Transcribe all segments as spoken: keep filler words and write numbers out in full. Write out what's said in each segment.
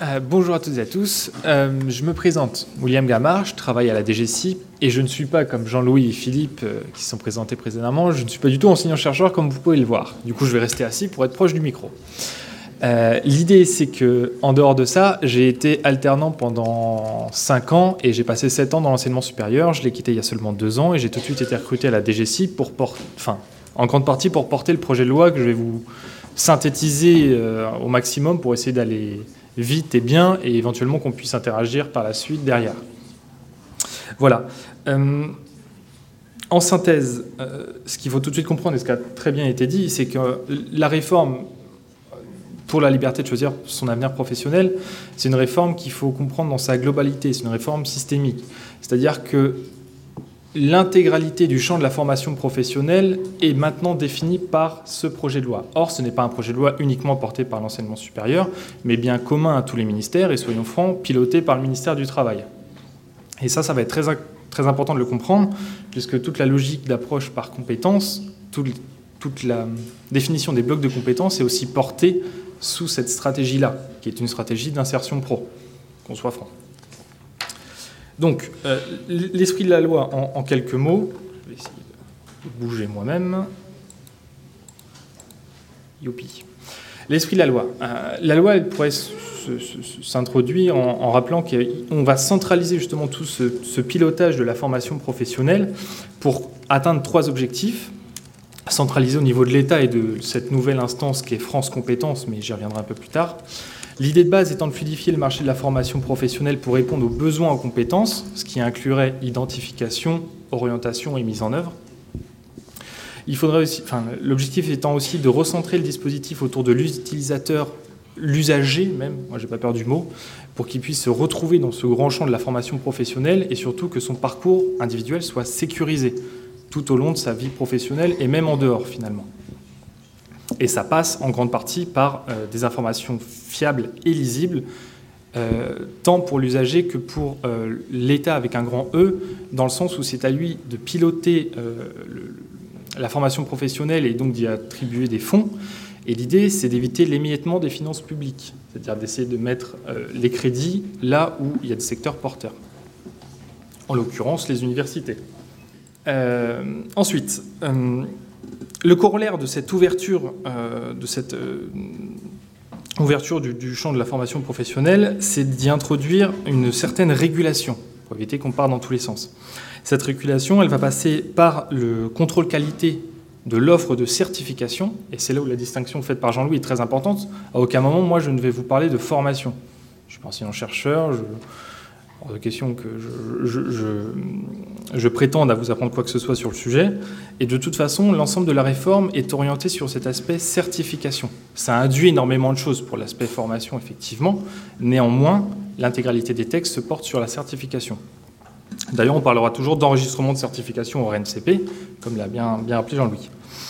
Euh, bonjour à toutes et à tous. Euh, je me présente, William Gamard, je travaille à la D G C I P et je ne suis pas comme Jean-Louis et Philippe euh, qui se sont présentés précédemment, je ne suis pas du tout enseignant-chercheur comme vous pouvez le voir. Du coup, je vais rester assis pour être proche du micro. Euh, L'idée, c'est que, en dehors de ça, j'ai été alternant pendant cinq ans et j'ai passé sept ans dans l'enseignement supérieur. Je l'ai quitté il y a seulement deux ans et j'ai tout de suite été recruté à la D G C I P pour porter, enfin, en grande partie pour porter le projet de loi que je vais vous synthétiser euh, au maximum pour essayer d'aller vite et bien, et éventuellement qu'on puisse interagir par la suite derrière. Voilà. Euh, en synthèse, euh, ce qu'il faut tout de suite comprendre, et ce qui a très bien été dit, c'est que la réforme pour la liberté de choisir son avenir professionnel, c'est une réforme qu'il faut comprendre dans sa globalité, c'est une réforme systémique. C'est-à-dire que l'intégralité du champ de la formation professionnelle est maintenant définie par ce projet de loi. Or, ce n'est pas un projet de loi uniquement porté par l'enseignement supérieur, mais bien commun à tous les ministères et, soyons francs, piloté par le ministère du Travail. Et ça, ça va être très, très important de le comprendre, puisque toute la logique d'approche par compétences, toute, toute la définition des blocs de compétences est aussi portée sous cette stratégie-là, qui est une stratégie d'insertion pro, qu'on soit franc. Donc, euh, l'esprit de la loi, en, en quelques mots, je vais essayer de bouger moi-même. Youpi. L'esprit de la loi. Euh, la loi, elle pourrait s'introduire en, en rappelant qu'on va centraliser justement tout ce, ce pilotage de la formation professionnelle pour atteindre trois objectifs. Centraliser au niveau de l'État et de cette nouvelle instance qui est France Compétences, mais j'y reviendrai un peu plus tard. L'idée de base étant de fluidifier le marché de la formation professionnelle pour répondre aux besoins en compétences, ce qui inclurait identification, orientation et mise en œuvre. Il faudrait aussi, enfin, l'objectif étant aussi de recentrer le dispositif autour de l'utilisateur, l'usager même, moi j'ai pas peur du mot, pour qu'il puisse se retrouver dans ce grand champ de la formation professionnelle et surtout que son parcours individuel soit sécurisé tout au long de sa vie professionnelle et même en dehors finalement. Et ça passe en grande partie par euh, des informations fiables et lisibles, euh, tant pour l'usager que pour euh, l'État avec un grand E, dans le sens où c'est à lui de piloter euh, le, la formation professionnelle et donc d'y attribuer des fonds. Et l'idée, c'est d'éviter l'émiettement des finances publiques, c'est-à-dire d'essayer de mettre euh, les crédits là où il y a des secteurs porteurs, en l'occurrence les universités. Euh, ensuite, euh, le corollaire de cette ouverture, euh, de cette euh, ouverture du, du champ de la formation professionnelle, c'est d'y introduire une certaine régulation, pour éviter qu'on parte dans tous les sens. Cette régulation, elle va passer par le contrôle qualité de l'offre de certification, et c'est là où la distinction faite par Jean-Louis est très importante. À aucun moment, moi, je ne vais vous parler de formation. Je suis pas enseignant-chercheur, je... hors de question que je, je, je, je prétende à vous apprendre quoi que ce soit sur le sujet. Et de toute façon, l'ensemble de la réforme est orienté sur cet aspect certification. Ça induit énormément de choses pour l'aspect formation, effectivement. Néanmoins, l'intégralité des textes se porte sur la certification. D'ailleurs, on parlera toujours d'enregistrement de certification au R N C P, comme l'a bien, bien rappelé Jean-Louis.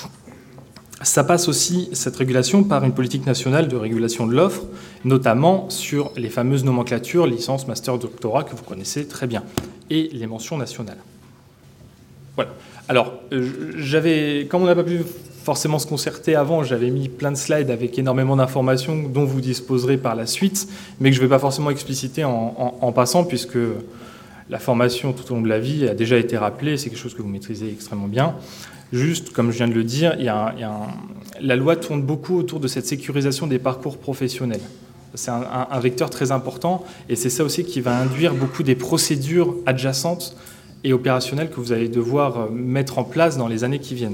Ça passe aussi, cette régulation, par une politique nationale de régulation de l'offre, notamment sur les fameuses nomenclatures, licence, master, doctorat, que vous connaissez très bien, et les mentions nationales. Voilà. Alors, j'avais, comme on n'a pas pu forcément se concerter avant, j'avais mis plein de slides avec énormément d'informations dont vous disposerez par la suite, mais que je ne vais pas forcément expliciter en, en, en passant, puisque la formation tout au long de la vie a déjà été rappelée, c'est quelque chose que vous maîtrisez extrêmement bien. Juste, comme je viens de le dire, il y a, il y a un, la loi tourne beaucoup autour de cette sécurisation des parcours professionnels. C'est un, un, un vecteur très important et c'est ça aussi qui va induire beaucoup des procédures adjacentes et opérationnelles que vous allez devoir mettre en place dans les années qui viennent.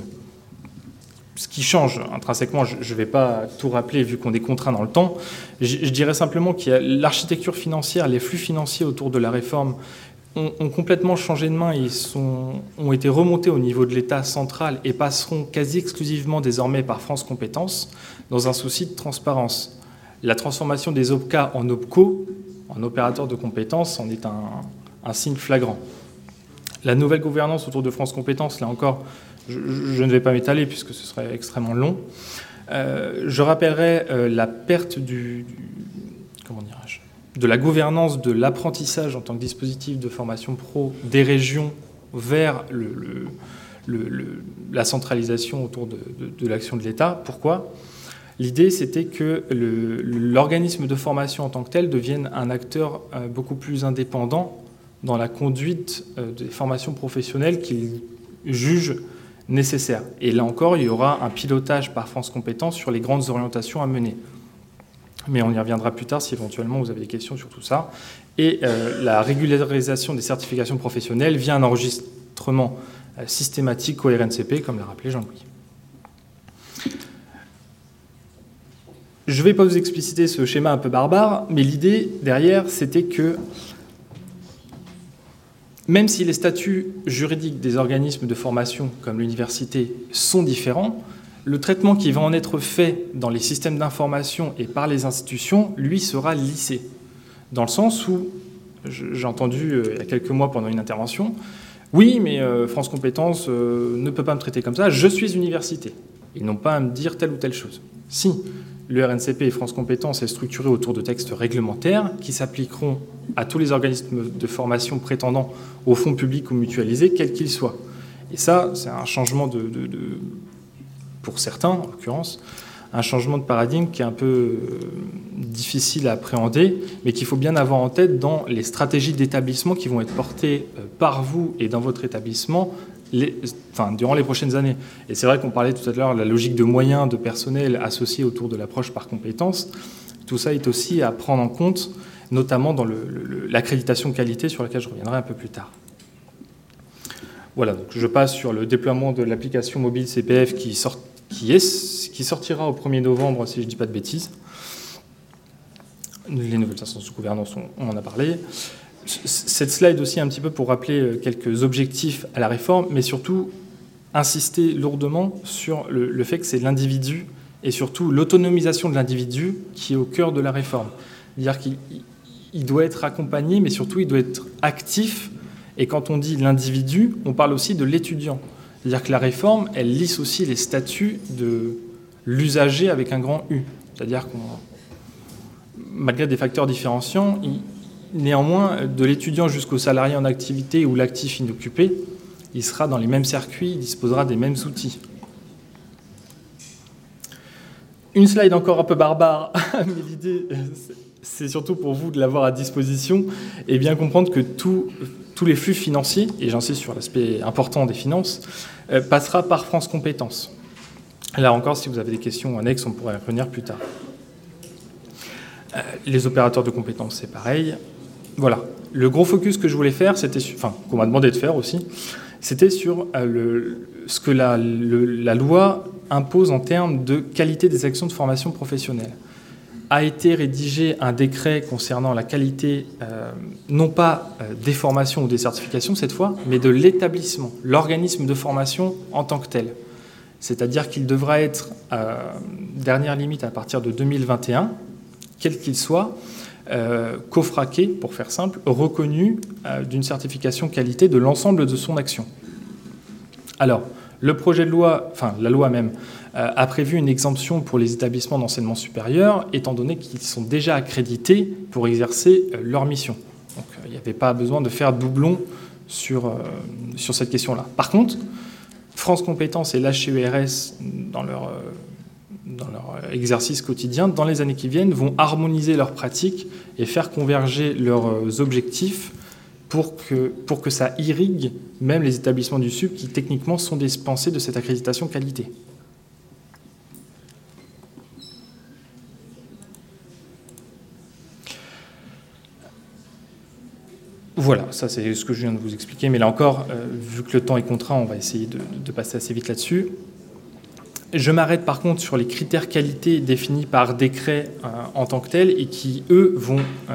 Ce qui change intrinsèquement, je ne vais pas tout rappeler vu qu'on est contraint dans le temps, je, je dirais simplement qu'il y a l'architecture financière, les flux financiers autour de la réforme ont, ont complètement changé de main, ils sont, ont été remontés au niveau de l'État central et passeront quasi exclusivement désormais par France Compétences dans un souci de transparence. La transformation des O P C A en O P C O, en opérateurs de compétences, en est un, un signe flagrant. La nouvelle gouvernance autour de France Compétences, là encore, je, je ne vais pas m'étaler puisque ce serait extrêmement long. Euh, je rappellerai euh, la perte du, du comment dirais-je, de la gouvernance de l'apprentissage en tant que dispositif de formation pro des régions vers le, le, le, le, la centralisation autour de, de, de l'action de l'État. Pourquoi ? L'idée, c'était que le, l'organisme de formation en tant que tel devienne un acteur euh, beaucoup plus indépendant dans la conduite euh, des formations professionnelles qu'il juge nécessaires. Et là encore, il y aura un pilotage par France Compétences sur les grandes orientations à mener. Mais on y reviendra plus tard si éventuellement vous avez des questions sur tout ça. Et euh, la régularisation des certifications professionnelles via un enregistrement euh, systématique au R N C P, comme l'a rappelé Jean-Louis. Je ne vais pas vous expliciter ce schéma un peu barbare, mais l'idée derrière, c'était que même si les statuts juridiques des organismes de formation, comme l'université, sont différents, le traitement qui va en être fait dans les systèmes d'information et par les institutions, lui, sera lissé. Dans le sens où, j'ai entendu euh, il y a quelques mois pendant une intervention, oui, mais euh, France Compétences euh, ne peut pas me traiter comme ça, je suis université. Ils n'ont pas à me dire telle ou telle chose. Si, le R N C P et France Compétences est structuré autour de textes réglementaires qui s'appliqueront à tous les organismes de formation prétendant au fonds public ou mutualisés, quels qu'ils soient. Et ça, c'est un changement de, de, de, pour certains, en l'occurrence, un changement de paradigme qui est un peu euh, difficile à appréhender, mais qu'il faut bien avoir en tête dans les stratégies d'établissement qui vont être portées euh, par vous et dans votre établissement Les, enfin, durant les prochaines années. Et c'est vrai qu'on parlait tout à l'heure de la logique de moyens, de personnel associés autour de l'approche par compétences. Tout ça est aussi à prendre en compte, notamment dans le, le, l'accréditation qualité sur laquelle je reviendrai un peu plus tard. Voilà, donc je passe sur le déploiement de l'application mobile C P F qui, sort, qui, est, qui sortira au premier novembre, si je ne dis pas de bêtises. Les nouvelles instances de gouvernance, on, on en a parlé. Cette slide aussi un petit peu pour rappeler quelques objectifs à la réforme, mais surtout insister lourdement sur le, le fait que c'est l'individu et surtout l'autonomisation de l'individu qui est au cœur de la réforme. C'est-à-dire qu'il il doit être accompagné, mais surtout il doit être actif. Et quand on dit l'individu, on parle aussi de l'étudiant. C'est-à-dire que la réforme, elle lisse aussi les statuts de l'usager avec un grand U. C'est-à-dire qu'on, malgré des facteurs différenciants, il, néanmoins, de l'étudiant jusqu'au salarié en activité ou l'actif inoccupé, il sera dans les mêmes circuits, il disposera des mêmes outils. Une slide encore un peu barbare, mais l'idée, c'est surtout pour vous de l'avoir à disposition et bien comprendre que tout, tous les flux financiers, et j'insiste sur l'aspect important des finances, euh, passera par France Compétences. Là encore, si vous avez des questions annexes, on pourrait y revenir plus tard. Euh, les opérateurs de compétences, c'est pareil. Voilà. Le gros focus que je voulais faire, c'était, enfin, qu'on m'a demandé de faire aussi, c'était sur euh, le, ce que la, le, la loi impose en termes de qualité des actions de formation professionnelle. A été rédigé un décret concernant la qualité, euh, non pas euh, des formations ou des certifications cette fois, mais de l'établissement, l'organisme de formation en tant que tel. C'est-à-dire qu'il devra être, euh, dernière limite à partir de deux mille vingt et un, quel qu'il soit, euh, cofraqué, pour faire simple, reconnu euh, d'une certification qualité de l'ensemble de son action. Alors, le projet de loi, enfin la loi même, euh, a prévu une exemption pour les établissements d'enseignement supérieur, étant donné qu'ils sont déjà accrédités pour exercer euh, leur mission. Donc il euh, n'y avait pas besoin de faire doublon sur, euh, sur cette question-là. Par contre, France Compétences et l'H C E R S, dans leur, euh, dans leur exercice quotidien, dans les années qui viennent, vont harmoniser leurs pratiques et faire converger leurs objectifs pour que, pour que ça irrigue même les établissements du S U P qui, techniquement, sont dispensés de cette accréditation qualité. Voilà, ça c'est ce que je viens de vous expliquer, mais là encore, euh, vu que le temps est contraint, on va essayer de, de passer assez vite là-dessus. Je m'arrête par contre sur les critères qualité définis par décret euh, en tant que tel et qui, eux, vont... Euh,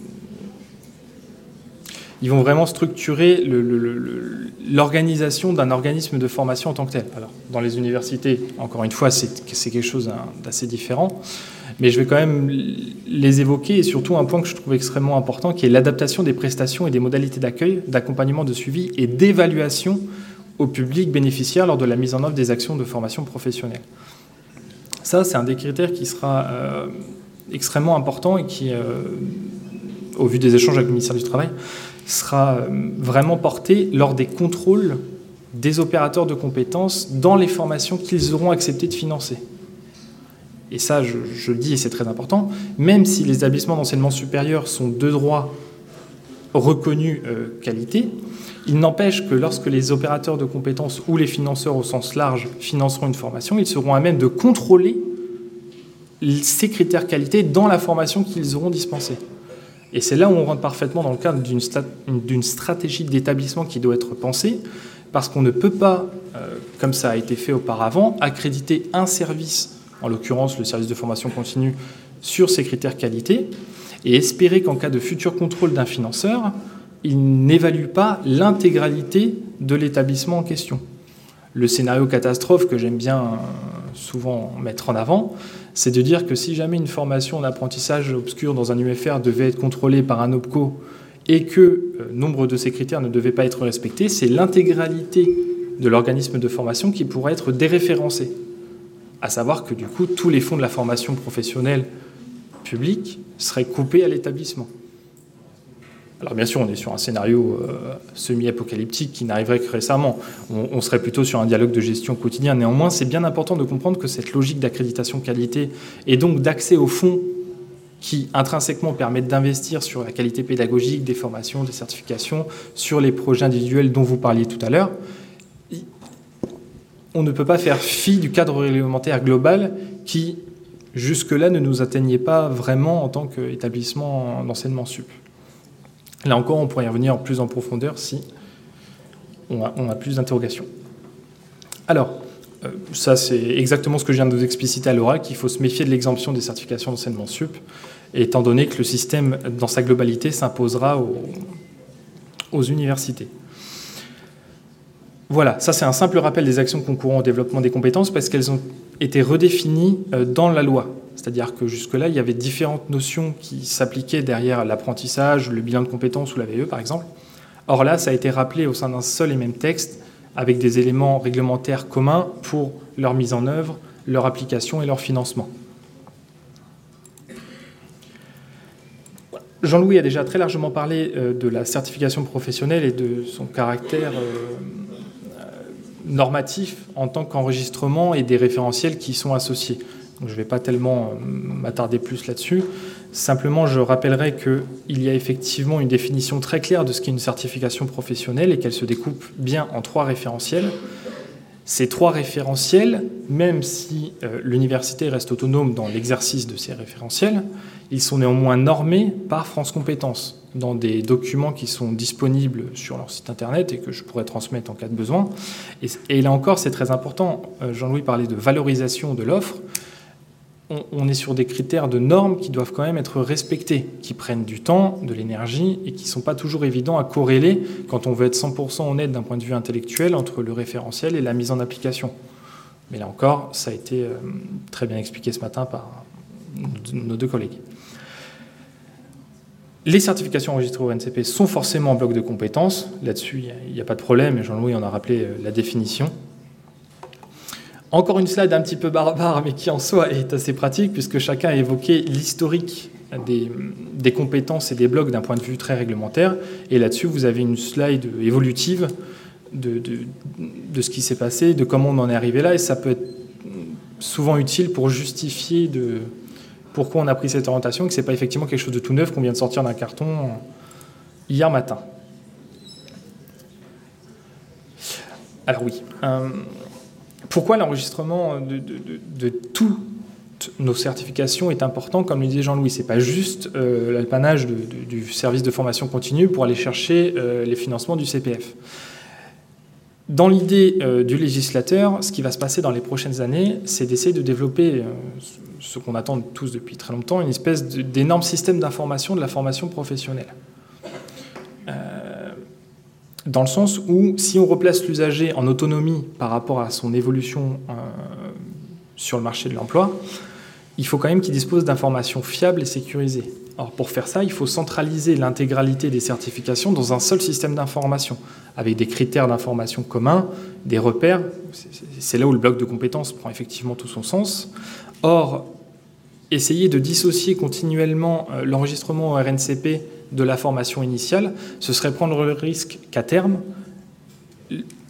Ils vont vraiment structurer le, le, le, l'organisation d'un organisme de formation en tant que tel. Alors, dans les universités, encore une fois, c'est, c'est quelque chose d'assez différent, mais je vais quand même les évoquer, et surtout un point que je trouve extrêmement important, qui est l'adaptation des prestations et des modalités d'accueil, d'accompagnement, de suivi et d'évaluation au public bénéficiaire lors de la mise en œuvre des actions de formation professionnelle. Ça, c'est un des critères qui sera euh, extrêmement important et qui, euh, au vu des échanges avec le ministère du Travail, sera vraiment porté lors des contrôles des opérateurs de compétences dans les formations qu'ils auront accepté de financer. et ça je, je le dis et c'est très important, même si les établissements d'enseignement supérieur sont de droit reconnus euh, qualité, il n'empêche que lorsque les opérateurs de compétences ou les financeurs au sens large financeront une formation, ils seront à même de contrôler ces critères qualité dans la formation qu'ils auront dispensée. Et c'est là où on rentre parfaitement dans le cadre d'une, stat- d'une stratégie d'établissement qui doit être pensée, parce qu'on ne peut pas, euh, comme ça a été fait auparavant, accréditer un service, en l'occurrence le service de formation continue, sur ces critères qualité, et espérer qu'en cas de futur contrôle d'un financeur, il n'évalue pas l'intégralité de l'établissement en question. Le scénario catastrophe que j'aime bien souvent mettre en avant, c'est de dire que si jamais une formation d'apprentissage obscur dans un U F R devait être contrôlée par un OPCO et que euh, nombre de ces critères ne devaient pas être respectés, c'est l'intégralité de l'organisme de formation qui pourrait être déréférencée. À savoir que du coup, tous les fonds de la formation professionnelle publique seraient coupés à l'établissement. Alors bien sûr, on est sur un scénario euh, semi-apocalyptique qui n'arriverait que récemment. On, on serait plutôt sur un dialogue de gestion quotidien. Néanmoins, c'est bien important de comprendre que cette logique d'accréditation qualité et donc d'accès aux fonds qui intrinsèquement permettent d'investir sur la qualité pédagogique, des formations, des certifications, sur les projets individuels dont vous parliez tout à l'heure, on ne peut pas faire fi du cadre réglementaire global qui, jusque-là, ne nous atteignait pas vraiment en tant qu'établissement d'enseignement sup. Là encore, on pourrait y revenir plus en profondeur si on a, on a plus d'interrogations. Alors, euh, ça c'est exactement ce que je viens de vous expliciter à l'oral, qu'il faut se méfier de l'exemption des certifications d'enseignement sup, étant donné que le système, dans sa globalité, s'imposera aux, aux universités. Voilà, ça c'est un simple rappel des actions concourant au développement des compétences parce qu'elles ont été redéfinies dans la loi. C'est-à-dire que jusque-là, il y avait différentes notions qui s'appliquaient derrière l'apprentissage, le bilan de compétences ou la V E, par exemple. Or là, ça a été rappelé au sein d'un seul et même texte avec des éléments réglementaires communs pour leur mise en œuvre, leur application et leur financement. Jean-Louis a déjà très largement parlé de la certification professionnelle et de son caractère normatif en tant qu'enregistrement et des référentiels qui y sont associés. Donc, je ne vais pas tellement m'attarder plus là-dessus. Simplement, je rappellerai qu'il y a effectivement une définition très claire de ce qu'est une certification professionnelle et qu'elle se découpe bien en trois référentiels. Ces trois référentiels, même si euh, l'université reste autonome dans l'exercice de ces référentiels, ils sont néanmoins normés par France Compétences dans des documents qui sont disponibles sur leur site internet et que je pourrais transmettre en cas de besoin. Et, et là encore, c'est très important. Euh, Jean-Louis parlait de valorisation de l'offre. On est sur des critères de normes qui doivent quand même être respectés, qui prennent du temps, de l'énergie et qui ne sont pas toujours évidents à corréler quand on veut être cent pour cent honnête d'un point de vue intellectuel entre le référentiel et la mise en application. Mais là encore, ça a été très bien expliqué ce matin par nos deux collègues. Les certifications enregistrées au N C P sont forcément en bloc de compétences. Là-dessus, il n'y a pas de problème, et Jean-Louis en a rappelé la définition. Encore une slide un petit peu barbare, mais qui en soi est assez pratique, puisque chacun a évoqué l'historique des, des compétences et des blocs d'un point de vue très réglementaire. Et là-dessus, vous avez une slide évolutive de, de, de ce qui s'est passé, de comment on en est arrivé là. Et ça peut être souvent utile pour justifier de pourquoi on a pris cette orientation, que ce n'est pas effectivement quelque chose de tout neuf qu'on vient de sortir d'un carton hier matin. Alors oui... Euh, Pourquoi l'enregistrement de, de, de, de toutes nos certifications est important? Comme le disait Jean-Louis, ce n'est pas juste euh, l'apanage de, de, du service de formation continue pour aller chercher euh, les financements du C P F. Dans l'idée euh, du législateur, ce qui va se passer dans les prochaines années, c'est d'essayer de développer, euh, ce qu'on attend tous depuis très longtemps, une espèce de, d'énorme système d'information de la formation professionnelle. Euh, Dans le sens où, si on replace l'usager en autonomie par rapport à son évolution euh, sur le marché de l'emploi, il faut quand même qu'il dispose d'informations fiables et sécurisées. Alors pour faire ça, il faut centraliser l'intégralité des certifications dans un seul système d'information, avec des critères d'information communs, des repères. C'est là où le bloc de compétences prend effectivement tout son sens. Or, essayer de dissocier continuellement l'enregistrement au R N C P de la formation initiale, ce serait prendre le risque qu'à terme,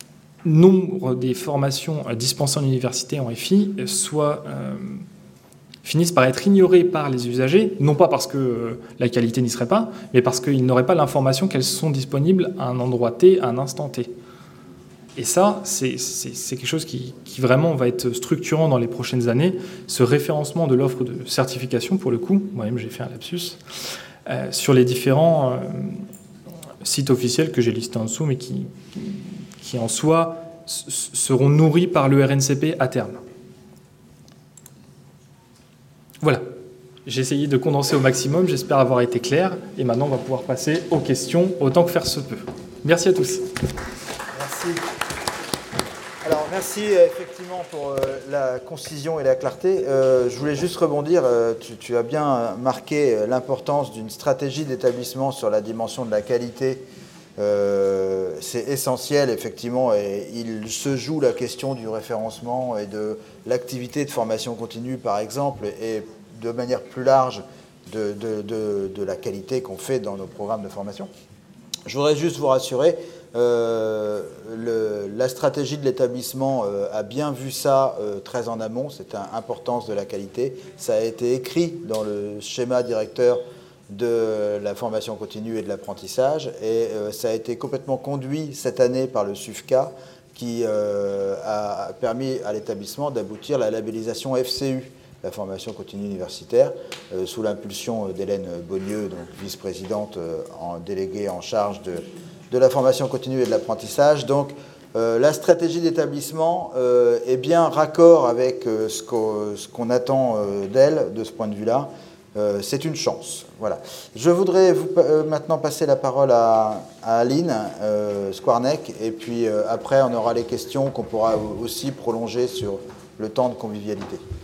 nombre des formations dispensées en université en F I soit euh, finissent par être ignorées par les usagers, non pas parce que euh, la qualité n'y serait pas, mais parce qu'ils n'auraient pas l'information qu'elles sont disponibles à un endroit T, à un instant T. Et ça, c'est quelque chose qui, qui vraiment va être structurant dans les prochaines années, ce référencement de l'offre de certification, pour le coup, moi-même j'ai fait un lapsus, euh, sur les différents euh, sites officiels que j'ai listés en dessous, mais qui, qui en soi seront nourris par le R N C P à terme. Voilà, j'ai essayé de condenser au maximum, j'espère avoir été clair, et maintenant on va pouvoir passer aux questions autant que faire se peut. Merci à tous. Merci. Alors, merci effectivement pour euh, la concision et la clarté. Euh, je voulais juste rebondir, euh, tu, tu as bien marqué l'importance d'une stratégie d'établissement sur la dimension de la qualité. Euh, c'est essentiel, effectivement, et il se joue la question du référencement et de l'activité de formation continue, par exemple, et de manière plus large de, de, de, de la qualité qu'on fait dans nos programmes de formation. Je voudrais juste vous rassurer, euh, le, la stratégie de l'établissement euh, a bien vu ça euh, très en amont, c'est l'importance de la qualité. Ça a été écrit dans le schéma directeur de la formation continue et de l'apprentissage, et euh, ça a été complètement conduit cette année par le SUFCA, qui euh, a permis à l'établissement d'aboutir à la labellisation F C U, la formation continue universitaire, euh, sous l'impulsion d'Hélène Beaunieu, donc vice-présidente euh, en déléguée en charge de, de la formation continue et de l'apprentissage. Donc euh, la stratégie d'établissement euh, est bien raccord avec euh, ce qu'on ce qu'on attend euh, d'elle de ce point de vue-là. Euh, c'est une chance. Voilà. Je voudrais vous, euh, maintenant passer la parole à, à Aline euh, Skwarnek, et puis euh, après on aura les questions qu'on pourra aussi prolonger sur le temps de convivialité.